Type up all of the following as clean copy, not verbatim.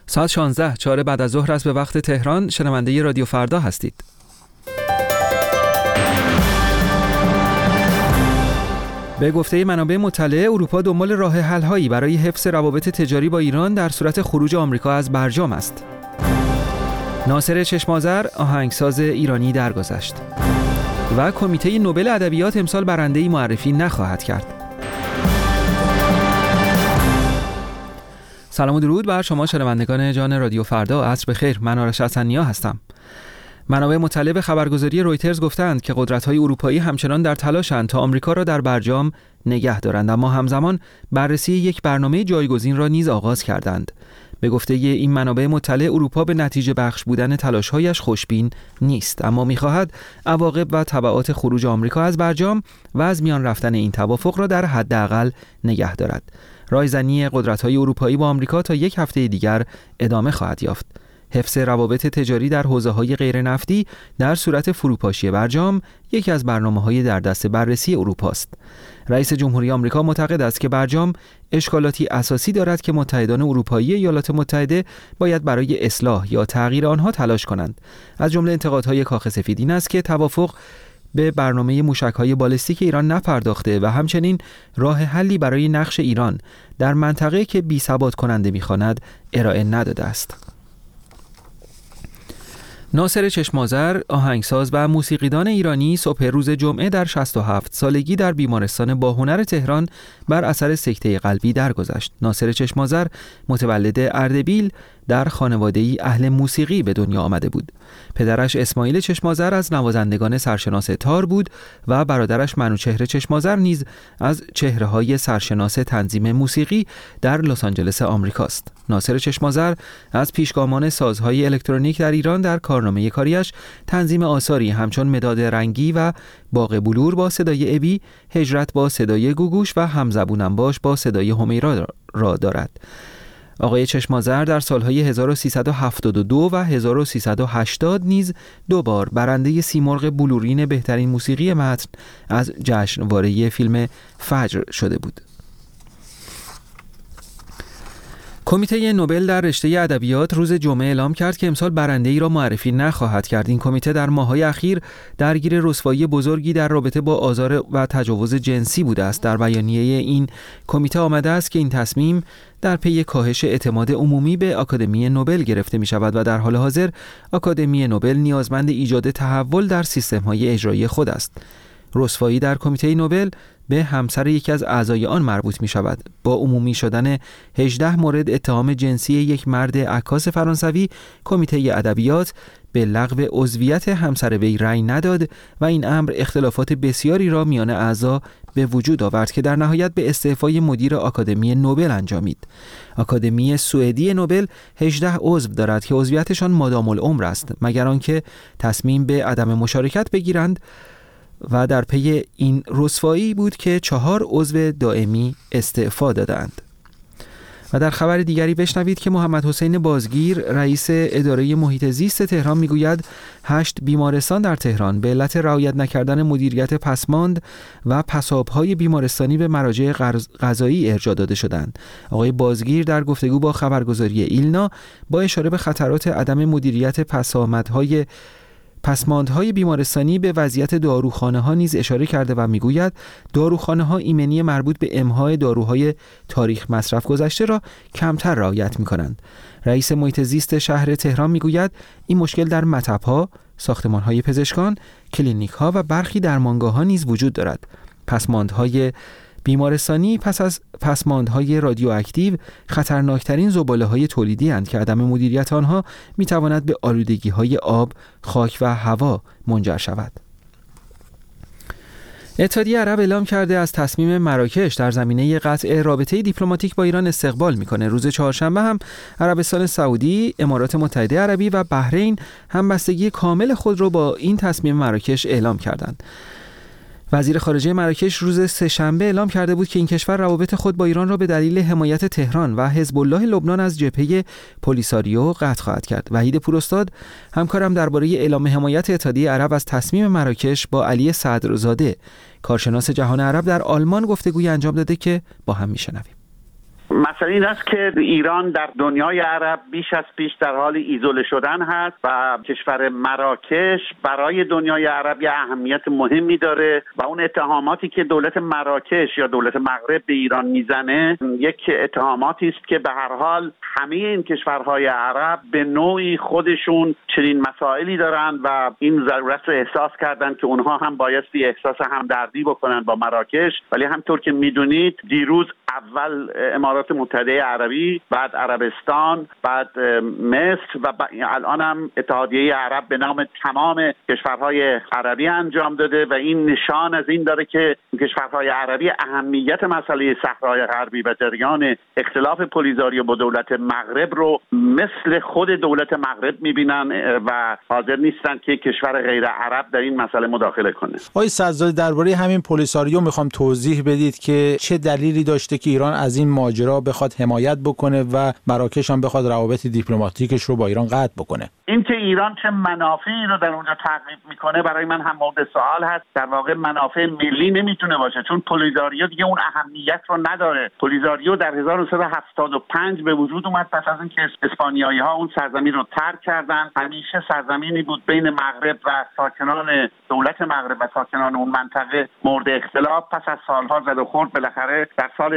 ساعت 16 4 بعد از ظهر است به وقت تهران. شنونده رادیو فردا هستید. به گفته منابع مطلع، اروپا دنبال راه حل‌هایی برای حفظ روابط تجاری با ایران در صورت خروج آمریکا از برجام است. ناصر چشم‌آذر آهنگساز ایرانی درگذشت و کمیته نوبل ادبیات امسال برنده‌ای معرفی نخواهد کرد. سلام و درود بر شما شنوندگان جان رادیو فردا. عصر بخیر. من آرش حسنی‌ها هستم. منابع مطلع به خبرگزاری رویترز گفتند که قدرت‌های اروپایی همچنان در تلاشند تا آمریکا را در برجام نگه دارند، اما همزمان بررسی یک برنامه جایگزین را نیز آغاز کردند. به گفته این منابع مطلع، اروپا به نتیجه بخش بودن تلاش‌هایش خوشبین نیست، اما می‌خواهد عواقب و تبعات خروج آمریکا از برجام و از میان رفتن این توافق را در حداقل نگه دارد. رایزنی قدرت‌های اروپایی با آمریکا تا یک هفته دیگر ادامه خواهد یافت. حفظ روابط تجاری در حوزه‌های غیر نفتی در صورت فروپاشی برجام یکی از برنامه‌های در دست بررسی اروپا است. رئیس جمهوری آمریکا معتقد است که برجام اشکالاتی اساسی دارد که متحدان اروپایی ایالات متحده باید برای اصلاح یا تغییر آنها تلاش کنند. از جمله انتقادهای کاخ سفید این است که توافق به برنامه موشک‌های بالستیک ایران نپرداخته و همچنین راه حلی برای نقش ایران در منطقه که بی‌ثبات کننده می‌خواند ارائه نداده است. ناصر چشم‌آذر آهنگساز و موسیقیدان ایرانی صبح روز جمعه در 67 سالگی در بیمارستان باهنر تهران بر اثر سکته قلبی درگذشت. ناصر چشم‌آذر متولد اردبیل در خانواده‌ای اهل موسیقی به دنیا آمده بود. پدرش اسماعیل چشم‌آذر از نوازندگان سرشناس تار بود و برادرش منوچهر چشم‌آذر نیز از چهره‌های سرشناس تنظیم موسیقی در لس آنجلس آمریکاست. ناصر چشم‌آذر از پیشگامان سازهای الکترونیک در ایران در کارنامه کاریش تنظیم آثاری همچون مداد رنگی و باغ بلور با صدای ابی، هجرت با صدای گوگوش و همزبونم باش با صدای همیرا را دارد. آقای چشم‌آذر در سالهای 1372 و 1380 نیز دو بار برنده سیمرغ بلورین بهترین موسیقی متن از جشنواره فیلم فجر شده بود. کمیته نوبل در رشته ادبیات روز جمعه اعلام کرد که امسال برنده‌ای را معرفی نخواهد کرد. این کمیته در ماه‌های اخیر درگیر رسوایی بزرگی در رابطه با آزار و تجاوز جنسی بوده است. در بیانیه این کمیته آمده است که این تصمیم در پی کاهش اعتماد عمومی به آکادمی نوبل گرفته می شود و در حال حاضر آکادمی نوبل نیازمند ایجاد تحول در سیستم‌های اجرایی خود است. رسوایی در کمیته نوبل به همسر یکی از اعضای آن مربوط می شود. با عمومی شدن 18 مورد اتهام جنسی یک مرد عکاس فرانسوی، کمیته ادبیات به لغو عضویت همسر وی رأی نداد و این امر اختلافات بسیاری را میان اعضا به وجود آورد که در نهایت به استعفای مدیر آکادمی نوبل انجامید. آکادمی سوئدی نوبل 18 عضو دارد که عضویتشان مادام العمر است، مگر آنکه تصمیم به عدم مشارکت بگیرند و در پی این رسوایی بود که 4 عضو دائمی استعفا دادند. و در خبر دیگری بشنوید که محمد حسین بازگیر رئیس اداره محیط زیست تهران میگوید 8 بیمارستان در تهران به علت رعایت نکردن مدیریت پسماند و پساب‌های بیمارستانی به مراجع قضایی ارجاع داده شدند. آقای بازگیر در گفتگو با خبرگزاری ایلنا با اشاره به خطرات عدم مدیریت پسماندهای بیمارستانی به وضعیت داروخانه ها نیز اشاره کرده و میگوید داروخانه ها ایمنی مربوط به امهای داروهای تاریخ مصرف گذشته را کمتر رعایت می کنند. رئیس محیط زیست شهر تهران میگوید این مشکل در مطب‌ها، ساختمان‌های پزشکان، کلینیک‌ها و برخی درمانگاه‌ها نیز وجود دارد. پسماندهای بیمارستانی پس از پسماندهای رادیواکتیو خطرناکترین زباله‌های تولیدی اند که عدم مدیریت آنها می‌تواند به آلودگی‌های آب، خاک و هوا منجر شود. اتحادیه عرب اعلام کرده از تصمیم مراکش در زمینه قطع رابطه دیپلماتیک با ایران استقبال می‌کنه. روز چهارشنبه هم عربستان سعودی، امارات متحده عربی و بحرین همبستگی کامل خود را با این تصمیم مراکش اعلام کردند. وزیر خارجه مراکش روز سه‌شنبه اعلام کرده بود که این کشور روابط خود با ایران را به دلیل حمایت تهران و حزب الله لبنان از جبهه پولیساریو قطع خواهد کرد. وحید پوراستاد همکارم درباره اعلام حمایت اتحادیه عرب از تصمیم مراکش با علی صدرزاده، کارشناس جهان عرب در آلمان، گفتگوی انجام داده که با هم میشنویم. مسئله این است که ایران در دنیای عرب بیش از پیش در حال ایزوله شدن هست و کشور مراکش برای دنیای عرب یه اهمیت مهمی داره و اون اتهاماتی که دولت مراکش یا دولت مغرب به ایران میزنه یک اتهاماتی است که به هر حال همه این کشورهای عرب به نوعی خودشون چنین مسائلی دارن و این ضرورت رو احساس کردن که اونها هم بایستی احساس همدردی بکنن با مراکش. ولی همطور که میدونید دیروز اول امارات متحده عربی، بعد عربستان، بعد مصر و الان هم اتحادیه عرب به نام تمام کشورهای عربی انجام داده و این نشان از این داره که کشورهای عربی اهمیت مسئله صحرای غربی و جریان اختلاف پولیزاریو با دولت مغرب رو مثل خود دولت مغرب میبینن و حاضر نیستن که کشور غیر عرب در این مسئله مداخله کنه. آقای صدزاده درباره همین پولیساریو میخوام توضیح بدید که چه دلیلی داشته که ایران از این ماجرا بخواد حمایت بکنه و مراکش هم بخواد روابط دیپلماتیکش رو با ایران قطع بکنه. اینکه ایران چه منافعی رو در اونجا تعقیب میکنه برای من هم مورد سوال هست. در واقع منافع ملی نمیتونه باشه چون پولیساریو دیگه اون اهمیت رو نداره. پولیساریو در 1975 به وجود اومد پس از اینکه اسپانیایی‌ها اون سرزمین رو ترک کردن. همیشه سرزمینی بود بین مغرب و ساکنان دولت مغرب و ساکنان اون منطقه مورد اختلاف. پس از سالها زد و خورد بالاخره در سال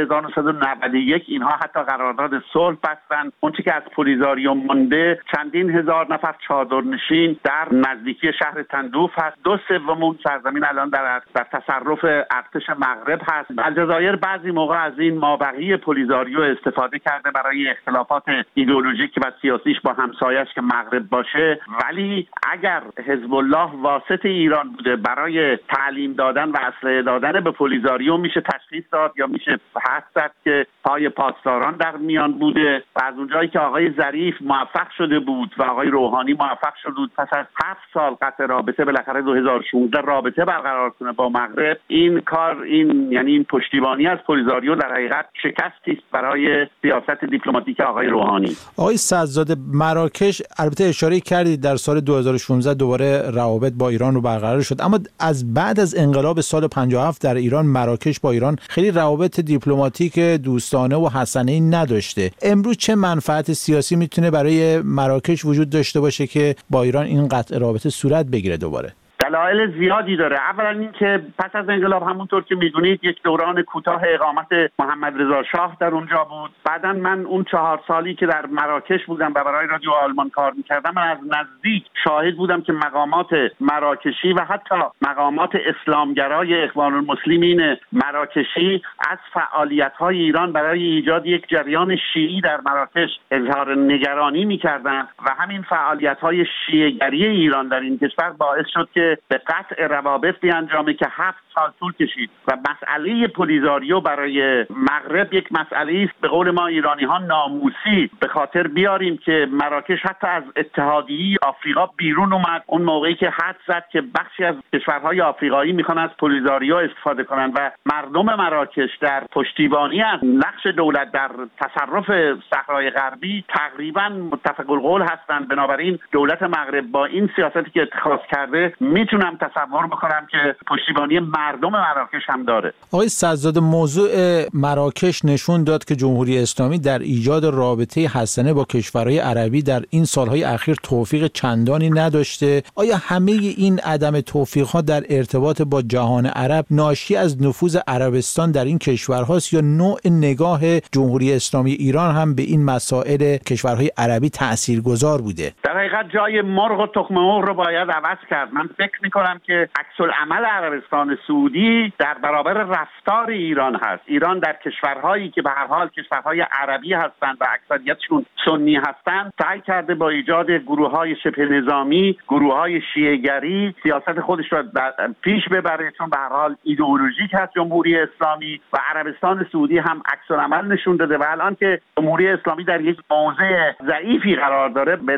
1991 اینها حتی قرارداد صلح بستن. اون چیزی که از پولیساریو مونده چندین هزار نفر چادرنشین در نزدیکی شهر تندوف هست. 2/3 اون سرزمین الان در تصرف ارتش مغرب هست. الجزایر بعضی موقع از این مابقی پولیساریو استفاده کرده برای اختلافات ایدئولوژیک و سیاسیش با همسایه‌اش که مغرب باشه. ولی اگر حزب الله واسط ایران بوده برای تعلیم دادن و اسلحه دادن به پولیساریو میشه تشخیص داد یا میشه حدس زد که پای پاسداران در میان بوده و از اونجایی که آقای ظریف موفق شده بود و آقای روحانی موفق شده بود پس از 7 سال قطع رابطه بالاخره 2016 رابطه برقرار کنه با مغرب، این کار یعنی این پشتیبانی از پولیساریو در حقیقت شکستی است برای سیاست دیپلماتیک آقای روحانی. آقای صدزاده مراکش البته اشاره کردید در سال 2016 دوباره روابط با ایران رو برقرار شد، اما از بعد از انقلاب سال 57 در ایران مراکش با ایران خیلی روابط دیپلماتیک دوستانه و حسنه‌ای نداشته. امروز چه منفعت سیاسی میتونه برای مراکش وجود داشته باشه که با ایران این قطع رابطه صورت بگیره دوباره؟ دلایل زیادی داره. اولا اینکه پس از انقلاب همونطور که میدونید یک دوران کوتاه اقامت محمد رضا شاه در اونجا بود. بعداً من اون 4 سالی که در مراکش بودم و برای رادیو آلمان کار میکردم من از نزدیک شاهد بودم که مقامات مراکشی و حتی مقامات اسلامگرای اخوان المسلمین مراکشی از فعالیت‌های ایران برای ایجاد یک جریان شیعی در مراکش اظهار نگرانی میکردند و همین فعالیت‌های شیعه‌گری ایران در این کشور باعث شد که به قطع روابط بیانجامه که 7 سال طول کشید و مسئله پولیساریو برای مغرب یک مسئله است به قول ما ایرانی ها ناموسی. به خاطر بیاریم که مراکش حتی از اتحادیه آفریقا بیرون اومد اون موقعی که حد زد که بخشی از کشورهای آفریقایی میخوان از پولیساریو استفاده کنن و مردم مراکش در پشتیبانی از نقش دولت در تصرف صحرای غربی تقریبا متفق القول هستند. بنابراین دولت مغرب با این سیاستی که اتخاذ کرده میتونم تصور بکنم که پشتیبانی مردم مراکش هم داره. آقای صدزاده موضوع مراکش نشون داد که جمهوری اسلامی در ایجاد رابطه حسنه با کشورهای عربی در این سالهای اخیر توفیق چندانی نداشته. آیا همه این عدم توفیق‌ها در ارتباط با جهان عرب ناشی از نفوذ عربستان در این کشورهاست یا نوع نگاه جمهوری اسلامی ایران هم به این مسائل کشورهای عربی تاثیرگذار بوده؟ در حقیقت جای مرغ و تخم مرغ رو باید عوض کرد. من فکر می‌کنم که عکس العمل عربستان سعودی در برابر رفتار ایران هست. ایران در کشورهایی که به هر حال کشورهای عربی هستند و اکثریتشون سنی هستند سعی کرده با ایجاد گروه‌های شبه نظامی، گروه‌های شیعه‌گری سیاست خودش رو پیش ببره چون به هر حال ایدئولوژیک هست جمهوری اسلامی و عربستان سعودی هم عکس العمل نشون داده و الان که جمهوری اسلامی در یک موضع ضعیفی قرار داره به علت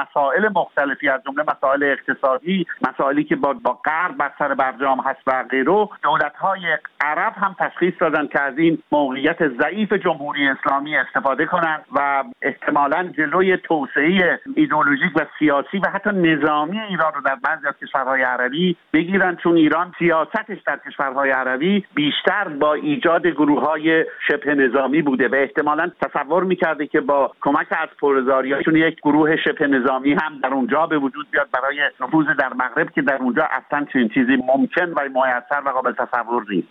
مسائل مختلفی از جمله مسائل اقتصادی، مسائلی که با غرب بر سر برجام هست و غیره، دولت‌های عرب هم تشخیص دادن که از این موقعیت ضعیف جمهوری اسلامی استفاده کنند و احتمالاً جلوی توسعه ایدئولوژیک و سیاسی و حتی نظامی ایران رو در بعضی از کشورهای عربی بگیرن، چون ایران سیاستش در کشورهای عربی بیشتر با ایجاد گروه‌های شبه نظامی بوده و احتمالاً تصور می‌کرده که با کمک از پرزاریاشون یک گروه شبه نظامی هم در اونجا به وجود بیاد برای نفوذ در مغرب که در اونجا اصلا چنین چیزی ممکن و میسر و قابل تصور نیست.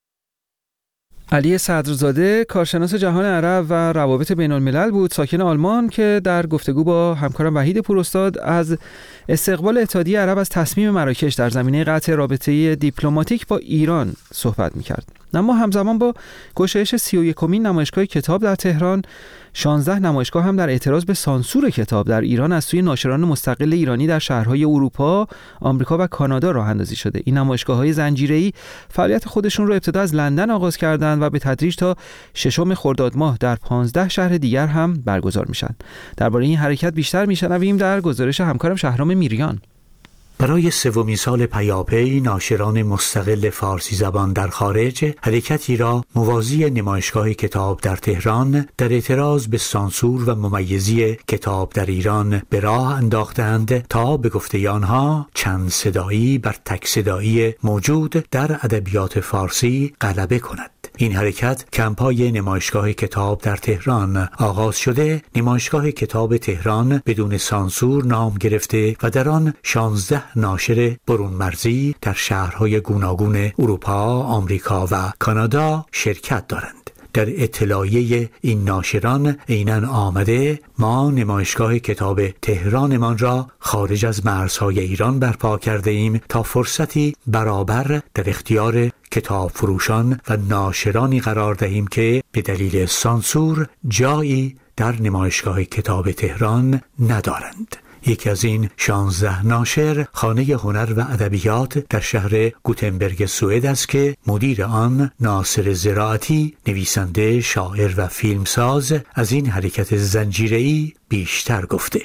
علی صدرزاده کارشناس جهان عرب و روابط بین الملل بود، ساکن آلمان، که در گفتگو با همکارم وحید پوراستاد از استقبال اتحادیه عرب از تصمیم مراکش در زمینه قطع رابطه دیپلماتیک با ایران صحبت می‌کرد. اما همزمان با گشایش 31مین نمایشگاه کتاب در تهران، 16 نمایشگاه هم در اعتراض به سانسور کتاب در ایران از سوی ناشران مستقل ایرانی در شهرهای اروپا، آمریکا و کانادا راه اندازی شده. این نمایشگاه‌های زنجیره‌ای فعالیت خودشون رو ابتدا از لندن آغاز کردند و به تدریج تا 6 خرداد ماه در 15 شهر دیگر هم برگزار میشن. درباره این حرکت بیشتر میشنویم در گزارش همکارم شهرام میریان. برای سومین سال پیاپی ناشران مستقل فارسی زبان در خارج حرکتی را موازی نمایشگاه کتاب در تهران در اعتراض به سانسور و ممیزی کتاب در ایران به راه انداختند تا به گفته آنها چند صدایی بر تک صدایی موجود در ادبیات فارسی غلبه کند. این حرکت کمپای نمایشگاه کتاب در تهران آغاز شده. نمایشگاه کتاب تهران بدون سانسور نام گرفته و در آن 16 ناشر برون مرزی در شهرهای گوناگون اروپا، آمریکا و کانادا شرکت دارند. در اطلاعیه این ناشران عیناً آمده ما نمایشگاه کتاب تهرانمان را خارج از مرزهای ایران برپا کرده ایم تا فرصتی برابر در اختیار کتاب فروشان و ناشرانی قرار دهیم که به دلیل سانسور جایی در نمایشگاه کتاب تهران ندارند. یکی از این 16 ناشر خانه هنر و ادبیات در شهر گوتنبرگ سوئد است که مدیر آن ناصر زراعتی، نویسنده، شاعر و فیلمساز، از این حرکت زنجیره‌ای بیشتر گفته.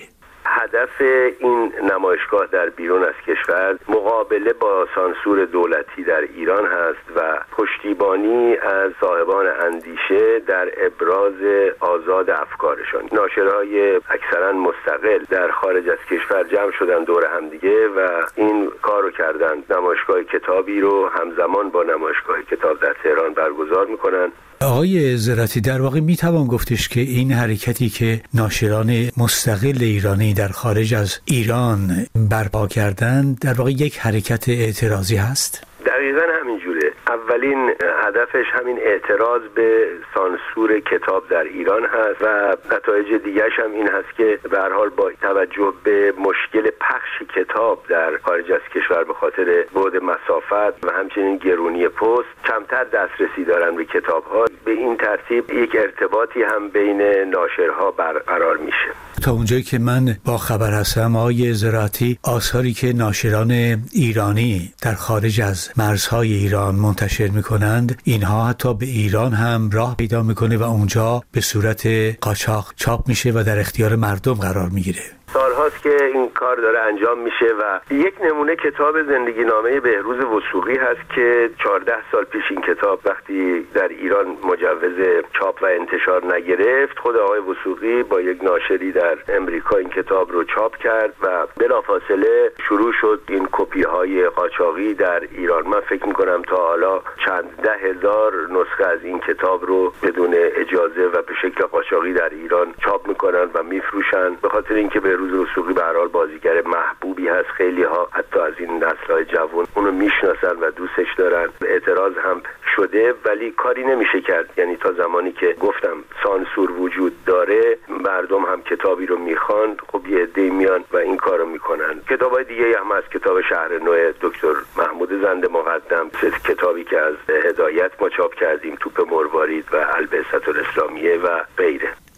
هدف این نمایشگاه در بیرون از کشور مقابله با سانسور دولتی در ایران هست و پشتیبانی از صاحبان اندیشه در ابراز آزاد افکارشان. ناشرهای اکثرا مستقل در خارج از کشور جمع شدن دور همدیگه و این کارو کردن. نمایشگاه کتابی رو همزمان با نمایشگاه کتاب در تهران برگزار میکنن. آقای زراعتی، در واقع میتوان گفتش که این حرکتی که ناشران مستقل ایرانی در خارج از ایران برپا کردند در واقع یک حرکت اعتراضی هست؟ دقیقاً همینجوره. اولین هدفش همین اعتراض به سانسور کتاب در ایران هست و نتایج دیگرش هم این هست که به هر حال با توجه به مشکل پخش کتاب در خارج از کشور به خاطر بعد مسافت و همچنین گرونی پست کمتر دسترسی دارن به کتاب‌ها. به این ترتیب یک ارتباطی هم بین ناشرها برقرار میشه. تا اونجایی که من با خبر هستم آقای زراعتی، آثاری که ناشران ایرانی در خارج از مرزهای ایران منتشر میکنند اینها حتی به ایران هم راه پیدا میکنه و اونجا به صورت قاچاق چاپ میشه و در اختیار مردم قرار میگیره. سالهاست که این کار داره انجام میشه و یک نمونه کتاب زندگی نامه بهروز وثوقی هست که 14 سال پیش این کتاب وقتی در ایران مجوز چاپ و انتشار نگرفت، خود آقای وثوقی با یک ناشری در امریکا این کتاب رو چاپ کرد و بلافاصله شروع شد این کپی های قاچاقی در ایران. من فکر میکنم تا حالا چند 10,000 نسخه از این کتاب رو بدون اجازه و به شکل قاچاقی در ایران چاپ میکنن و میفروشن، به خاطر اینکه بهروز وثوقی به هر حال بازیگر محبوبی هست. خیلی ها حتی از این نسل‌های جوان اونو میشناسن و دوستش دارن. اعتراض هم شده ولی کاری نمیشه کرد. یعنی تا زمانی که گفتم سانسور وجود داره، مردم هم کتابی رو میخوان، خب یه عده‌ای میان و این کارو میکنن. کتابای دیگه هم از کتاب شهر نو دکتر محمود زنده مقدم، کتابی که از هدایت ما چاپ کردیم، توپ مروارید و البعثة الاسلامیه و غیره.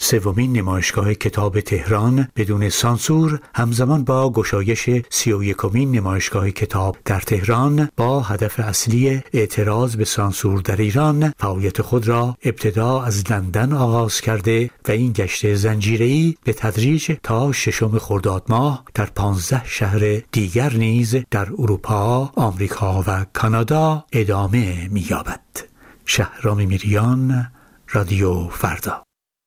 سومین نمایشگاه کتاب تهران بدون سانسور همزمان با گشایش 31مین نمایشگاه کتاب در تهران با هدف اصلی اعتراض به سانسور در ایران فعالیت خود را ابتدا از لندن آغاز کرده و این گشت زنجیره‌ای به تدریج تا 6 خرداد ماه در 15 شهر دیگر نیز در اروپا، آمریکا و کانادا ادامه می‌یابد. شهرام میریان، رادیو فردا.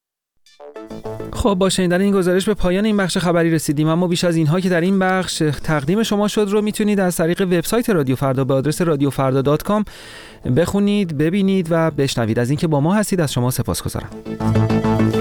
خب با شنیدن این گزارش به پایان این بخش خبری رسیدیم، اما بیش از اینها که در این بخش تقدیم شما شد رو میتونید از طریق وبسایت رادیو فردا به آدرس radiofarda.com بخونید، ببینید و بشنوید. از اینکه با ما هستید از شما سپاسگزارم.